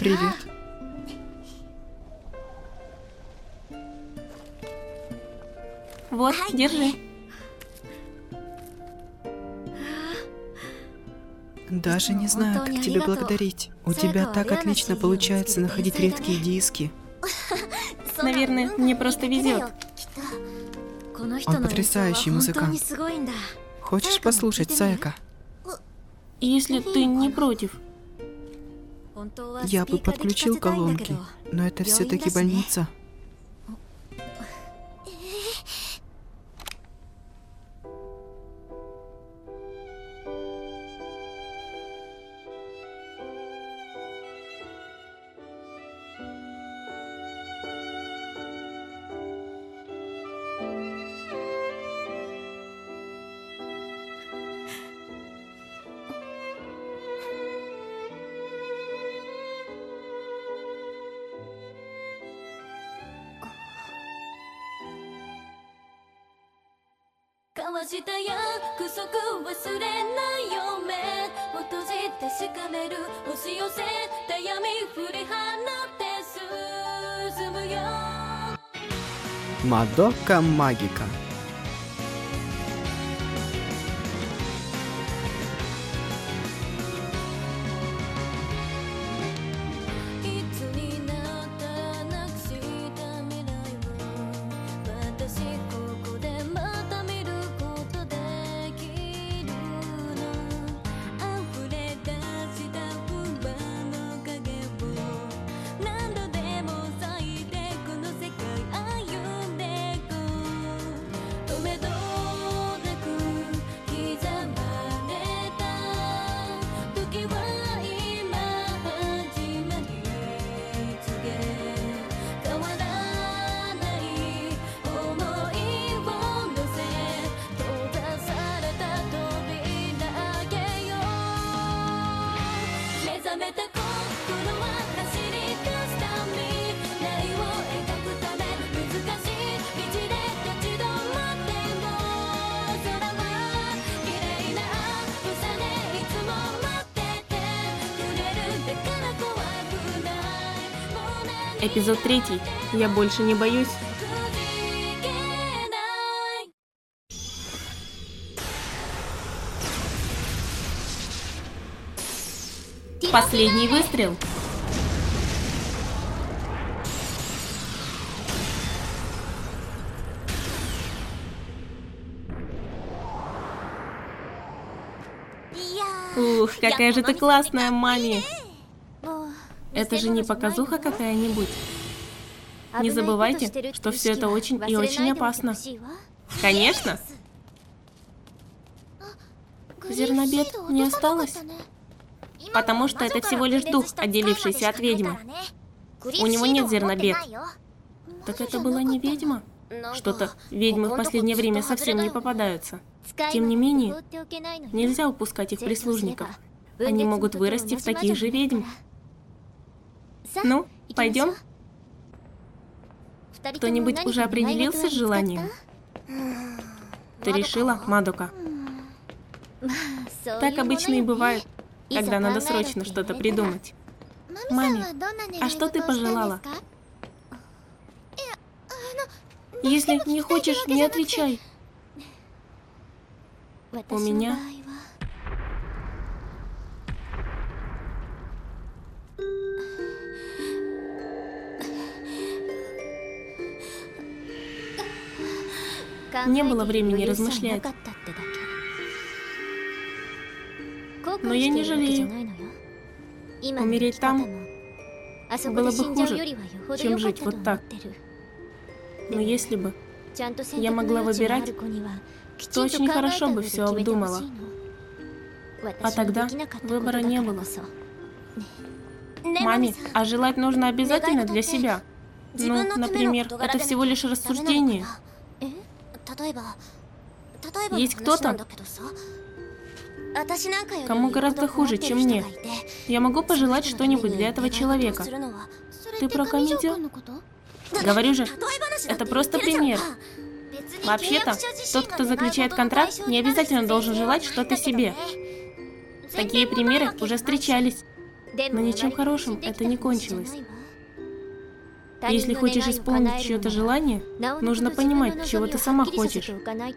Привет. Вот, держи. Даже не знаю, как тебе благодарить. У тебя так отлично получается находить редкие диски. Наверное, мне просто везет. Он потрясающий музыкант. Хочешь послушать, Саяка? Если ты не против. Я бы подключил колонки, но это все-таки больница. Мадока Магика. Эпизод 3. Я больше не боюсь. Последний выстрел. Ух, какая же ты классная, Мами. Это же не показуха какая-нибудь. Не забывайте, что все это очень и очень опасно. Конечно. Зернобед не осталось? Потому что это всего лишь дух, отделившийся от ведьмы. У него нет зернобед. Так это была не ведьма? Что-то ведьмы в последнее время совсем не попадаются. Тем не менее, нельзя упускать их прислужников. Они могут вырасти в таких же ведьм. Ну, пойдем? Кто-нибудь уже определился с желанием? Ты решила, Мадока? Так обычно и бывает, когда надо срочно что-то придумать. Маме, а что ты пожелала? Если не хочешь, не отвечай. У меня... Не было времени размышлять. Но я не жалею. Умереть там было бы хуже, чем жить вот так. Но если бы я могла выбирать, то очень хорошо бы все обдумала. А тогда выбора не было. Маме, а желать нужно обязательно для себя? Ну, например, это всего лишь рассуждение. Есть кто-то, кому гораздо хуже, чем мне. Я могу пожелать что-нибудь для этого человека. Ты про комедию? Говорю же, это просто пример. Вообще-то, тот, кто заключает контракт, не обязательно должен желать что-то себе. Такие примеры уже встречались. Но ничем хорошим это не кончилось. Если хочешь исполнить чье-то желание, нужно понимать, чего ты сама хочешь.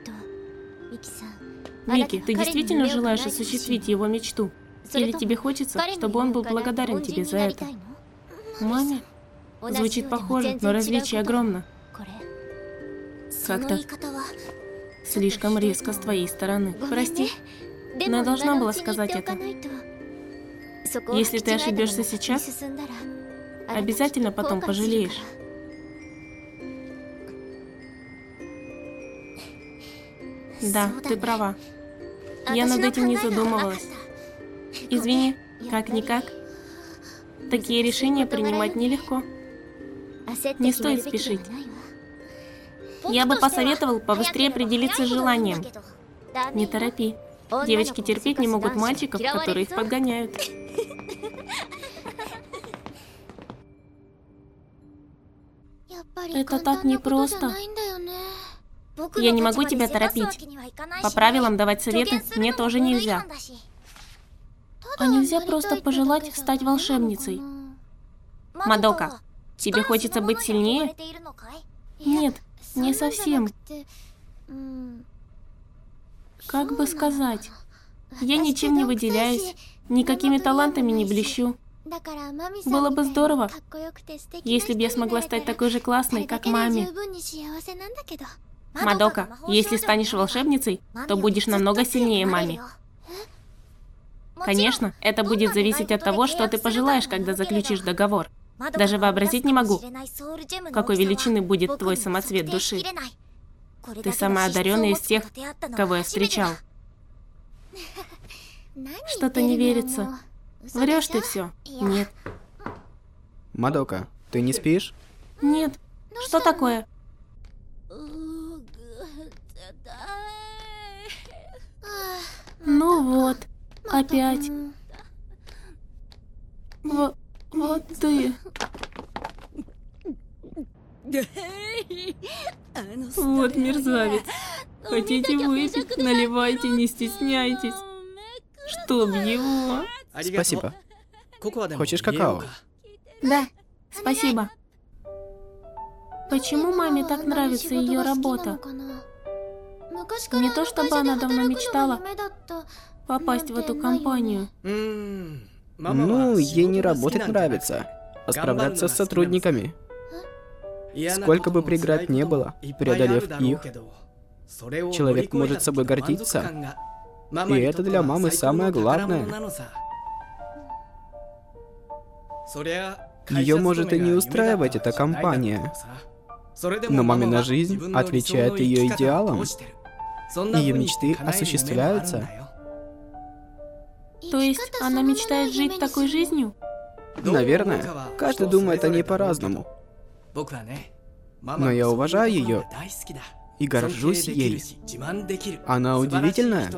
Мики, ты действительно желаешь осуществить его мечту? Или тебе хочется, чтобы он был благодарен тебе за это? Маме? Звучит похоже, но различие огромно. Как-то слишком резко с твоей стороны. Прости, но я должна была сказать это. Если ты ошибешься сейчас, обязательно потом пожалеешь. Да, ты права. Я над этим не задумывалась. Извини, как-никак. Такие решения принимать нелегко. Не стоит спешить. Я бы посоветовал побыстрее определиться с желанием. Не торопи. Девочки терпеть не могут мальчиков, которые их подгоняют. Это так непросто. Я не могу тебя торопить. По правилам давать советы мне тоже нельзя. А нельзя просто пожелать стать волшебницей? Мадока, тебе хочется быть сильнее? Нет, не совсем. Как бы сказать? Я ничем не выделяюсь, никакими талантами не блещу. Было бы здорово, если бы я смогла стать такой же классной, как маме. Мадока, если станешь волшебницей, то будешь намного сильнее маме. Конечно, это будет зависеть от того, что ты пожелаешь, когда заключишь договор. Даже вообразить не могу, какой величины будет твой самоцвет души. Ты самая одаренная из тех, кого я встречал. Что-то не верится. Врешь ты все. Нет. Мадока, ты не спишь? Нет. Что такое? Ну вот, опять. Вот ты. Вот мерзавец. Хотите выпить? Наливайте, не стесняйтесь. Чтоб его. Спасибо. Хочешь какао? Да, спасибо. Почему маме так нравится ее работа? Не то чтобы она давно мечтала попасть в эту компанию. Ну, ей не работать нравится, а справляться с сотрудниками. Сколько бы преград не было, преодолев их, человек может собой гордиться. И это для мамы самое главное. Ее может и не устраивать эта компания, но мамина жизнь отвечает ее идеалам. Ее мечты осуществляются. То есть она мечтает жить такой жизнью? Наверное, каждый думает о ней по-разному. Но я уважаю ее и горжусь ей. Она удивительная.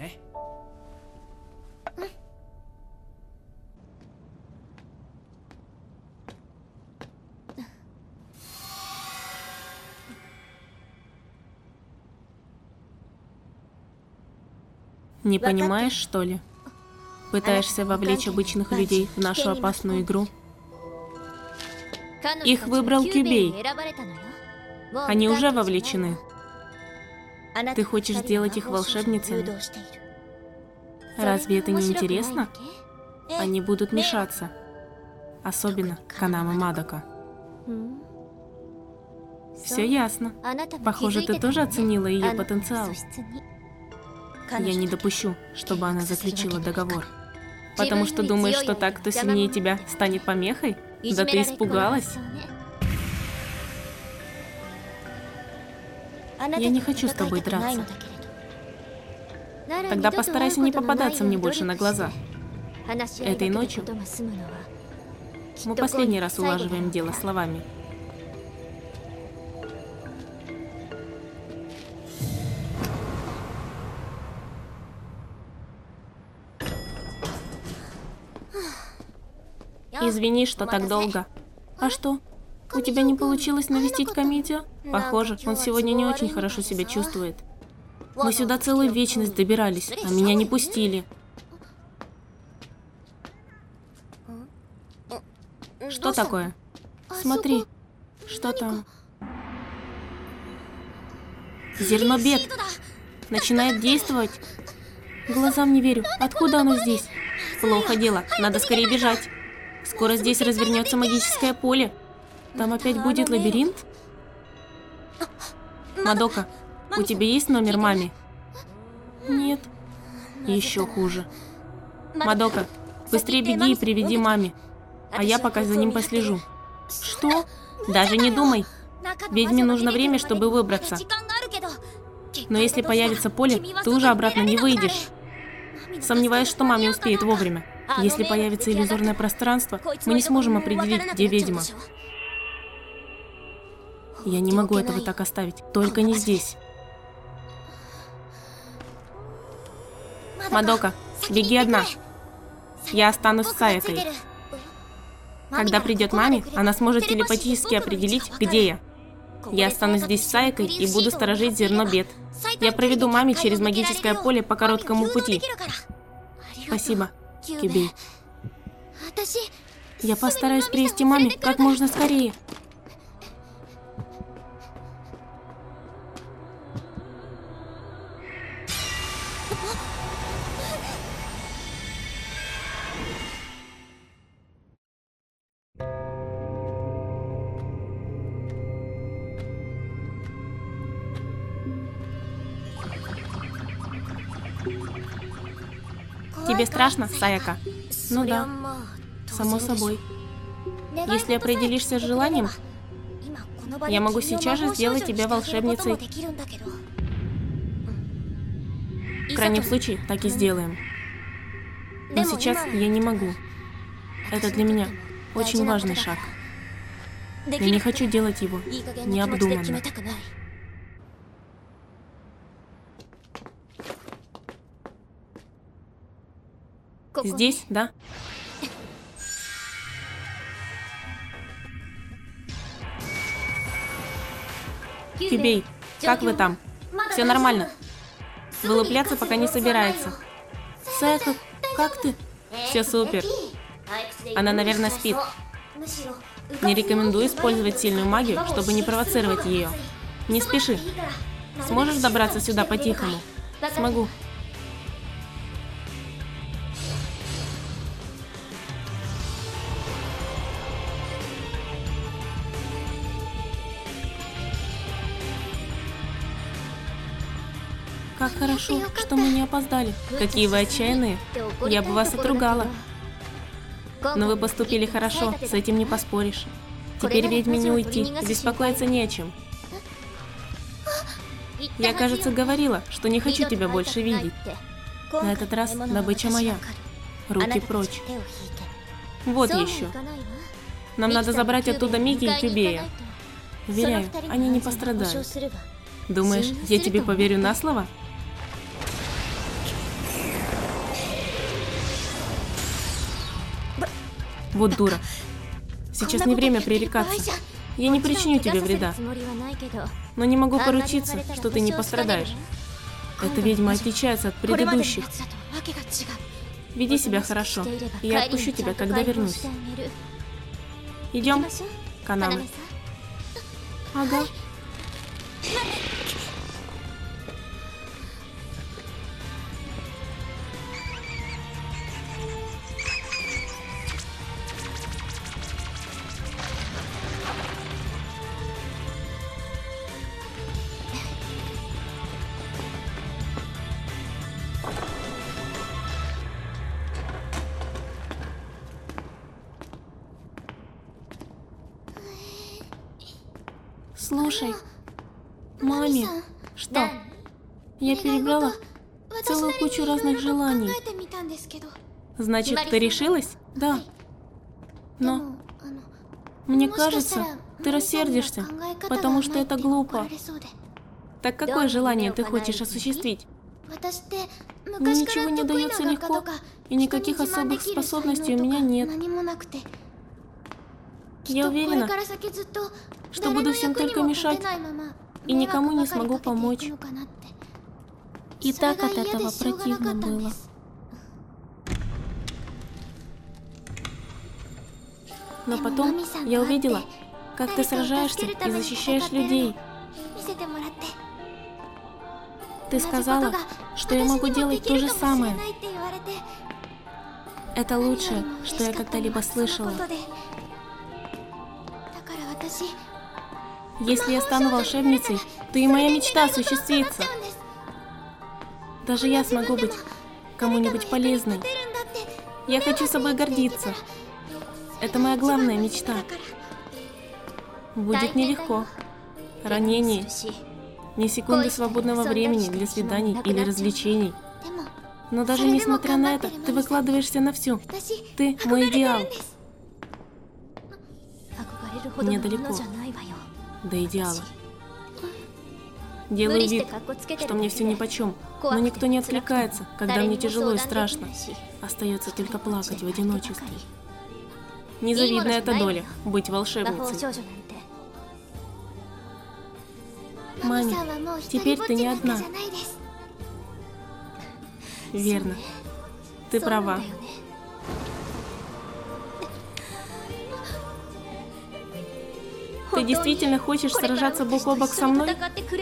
Не понимаешь, что ли? Пытаешься вовлечь обычных людей в нашу опасную игру? Их выбрал Кюбей. Они уже вовлечены. Ты хочешь сделать их волшебницами? Разве это не интересно? Они будут мешаться. Особенно Канама Мадока. Все ясно. Похоже, ты тоже оценила ее потенциал. Я не допущу, чтобы она заключила договор. Потому что думаешь, что так, кто сильнее тебя, станет помехой? Да ты испугалась. Я не хочу с тобой драться. Тогда постарайся не попадаться мне больше на глаза. Этой ночью мы последний раз улаживаем дело словами. Извини, что так долго. А что? У тебя не получилось навестить Комедио? Похоже, он сегодня не очень хорошо себя чувствует. Мы сюда целую вечность добирались, а меня не пустили. Что такое? Смотри, что там? Зерно бед. Начинает действовать. Глазам не верю. Откуда оно здесь? Плохо дело. Надо скорее бежать. Скоро здесь развернется магическое поле. Там опять будет лабиринт? Мадока, у тебя есть номер маме? Нет. Еще хуже. Мадока, быстрее беги и приведи маме. А я пока за ним послежу. Что? Даже не думай. Ведьме нужно время, чтобы выбраться. Но если появится поле, ты уже обратно не выйдешь. Сомневаюсь, что маме успеет вовремя. Если появится иллюзорное пространство, мы не сможем определить, где ведьма. Я не могу этого так оставить, только не здесь. Мадока, беги одна. Я останусь с Саякой. Когда придет маме, она сможет телепатически определить, где я. Я останусь здесь с Саякой и буду сторожить зерно бед. Я проведу маме через магическое поле по короткому пути. Спасибо, Кюбей. Я постараюсь привести маме как можно скорее. Тебе страшно, Саяка? Ну да, само собой. Если определишься с желанием, я могу сейчас же сделать тебя волшебницей. В крайнем случае, так и сделаем. Но сейчас я не могу. Это для меня очень важный шаг. Я не хочу делать его необдуманно. Здесь, да? Кюбей, как вы там? Все нормально? Вылупляться пока не собирается. Саяка, как ты? Все супер. Она, наверное, спит. Не рекомендую использовать сильную магию, чтобы не провоцировать ее. Не спеши. Сможешь добраться сюда по-тихому? Смогу. Как хорошо, что мы не опоздали. Какие вы отчаянные. Я бы вас отругала. Но вы поступили хорошо, с этим не поспоришь. Теперь ведьме не уйти, беспокоиться не о чем. Я, кажется, говорила, что не хочу тебя больше видеть. На этот раз добыча моя. Руки прочь. Вот еще. Нам надо забрать оттуда Мики и Кюбея. Уверяю, они не пострадают. Думаешь, я тебе поверю на слово? Вот дура. Сейчас не время пререкаться. Я не причиню тебе вреда. Но не могу поручиться, что ты не пострадаешь. Эта ведьма отличается от предыдущих. Веди себя хорошо, и я отпущу тебя, когда вернусь. Идем, Канаме? Ага. Слушай, маме, что? Я перебрала целую кучу разных желаний. Значит, ты решилась? Да. Но мне кажется, ты рассердишься, потому что это глупо. Так какое желание ты хочешь осуществить? Мне ничего не дается легко, и никаких особых способностей у меня нет. Я уверена, что буду всем только мешать, и никому не смогу помочь. И так от этого противно было. Но потом я увидела, как ты сражаешься и защищаешь людей. Ты сказала, что я могу делать то же самое. Это лучшее, что я когда-либо слышала. Если я стану волшебницей, то и моя мечта осуществится. Даже я смогу быть кому-нибудь полезной. Я хочу собой гордиться. Это моя главная мечта. Будет нелегко. Ранение. Ни секунды свободного времени для свиданий или развлечений. Но даже несмотря на это, ты выкладываешься на всю. Ты мой идеал. Мне далеко до идеала. Делаю вид, что мне все нипочем, но никто не откликается, когда мне тяжело и страшно. Остается только плакать в одиночестве. Незавидная эта доля — быть волшебницей. Мами, теперь ты не одна. Верно. Ты права. Ты действительно хочешь сражаться бок о бок со мной?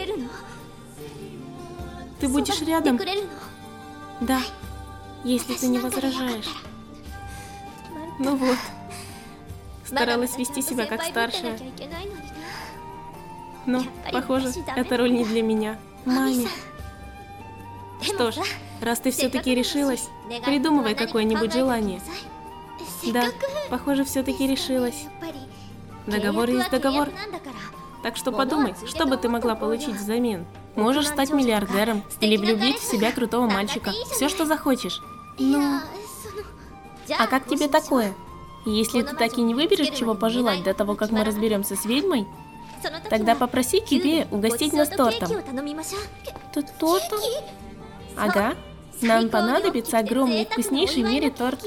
Ты будешь рядом? Да, если ты не возражаешь. Ну вот. Старалась вести себя как старшая. Но, похоже, эта роль не для меня. Маме. Что ж, раз ты все-таки решилась, придумывай какое-нибудь желание. Да, похоже, все-таки решилась. Договор есть договор. Так что подумай, что бы ты могла получить взамен. Можешь стать миллиардером или влюбить в себя крутого мальчика. Все, что захочешь. Ну... А как тебе такое? Если ты так и не выберешь, чего пожелать до того, как мы разберемся с ведьмой, тогда попроси Кюбе угостить нас тортом. Тортом? Ага. Нам понадобится огромный, вкуснейший в мире торт.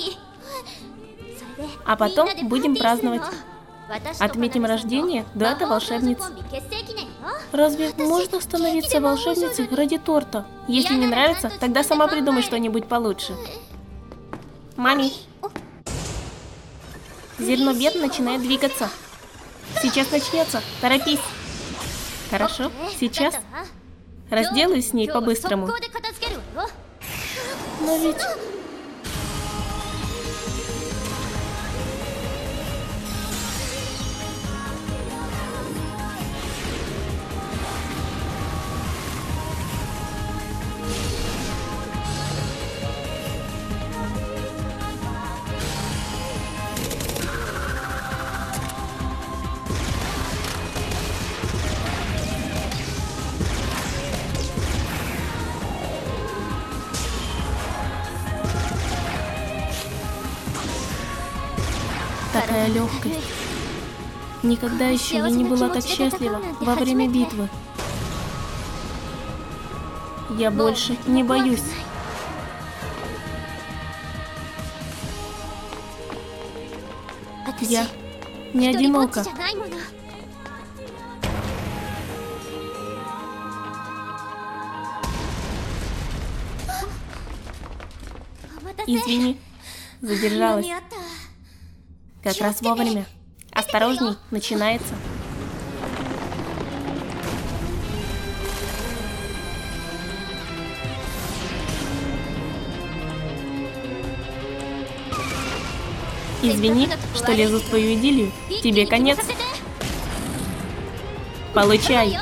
А потом будем праздновать. Отметим рождение дуэта волшебниц. Разве можно становиться волшебницей ради торта? Если не нравится, тогда сама придумай что-нибудь получше. Мами. Зерно бед начинает двигаться. Сейчас начнется. Торопись. Хорошо, сейчас. Разделаюсь с ней по-быстрому. Но ведь... Такая легкость. Никогда еще я не была так счастлива во время битвы. Я больше не боюсь. Я не одинока. Извини, задержалась. Как раз вовремя. Осторожней, начинается. Извини, что лезу в твою идиллию. Тебе конец. Получай.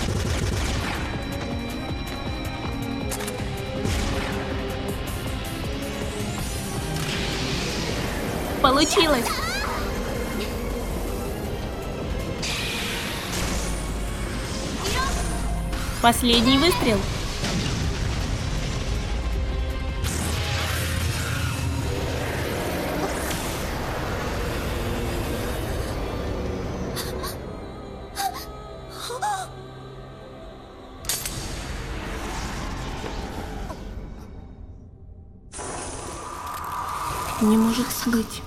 Получилось. Последний выстрел. Не может быть.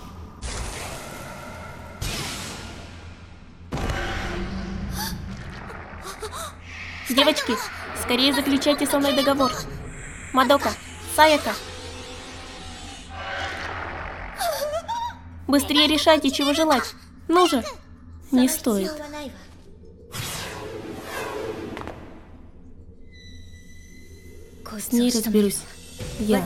Девочки, скорее заключайте со мной договор. Мадока, Саяка. Быстрее решайте, чего желать. Ну же. Не стоит. С ней разберусь. Я.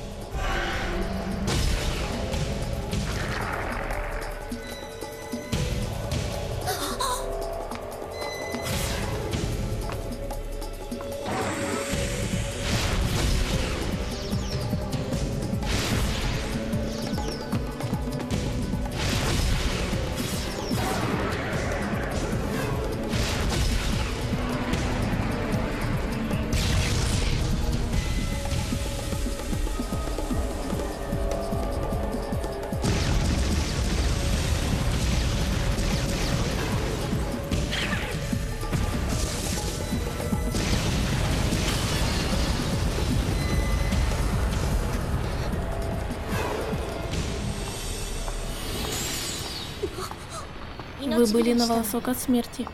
Вы были на волосок от смерти.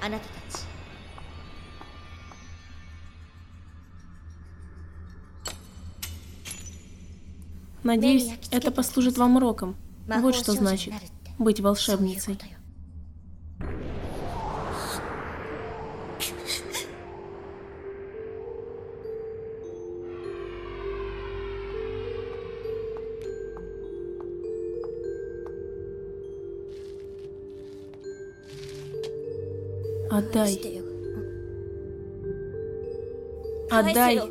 Надеюсь, это послужит вам уроком. Вот что значит быть волшебницей. Отдай. Отдай.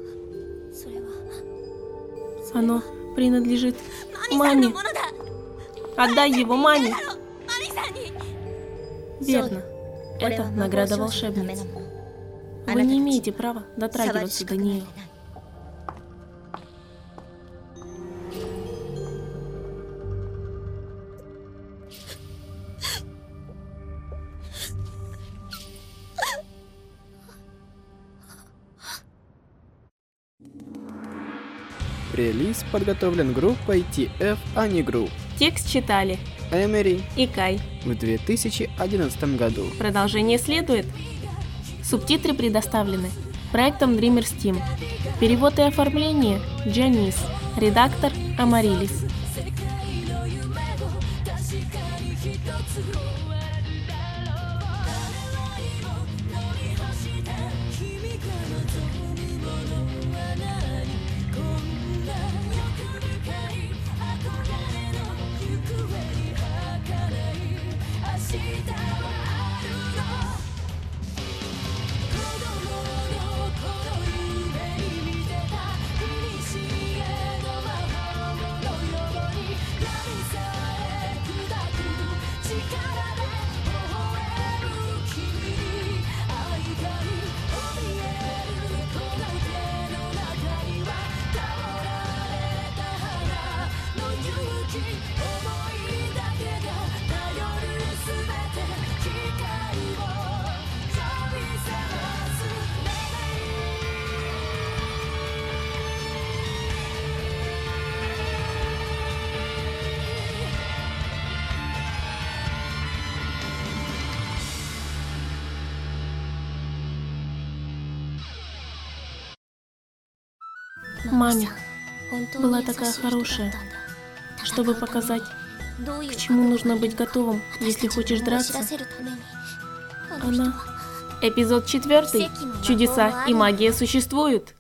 Оно принадлежит маме. Отдай его маме. Верно. Это награда волшебницы. Вы не имеете права дотрагиваться до нее. Релиз подготовлен группой TF Ani Group. Текст читали Эмери и Кай в 2011 году. Продолжение следует. Субтитры предоставлены проектом Dreamers Team. Перевод и оформление Джанис. Редактор Амарилис. Маме была такая хорошая, чтобы показать, к чему нужно быть готовым, если хочешь драться. Она... Эпизод 4. Чудеса и магия существуют.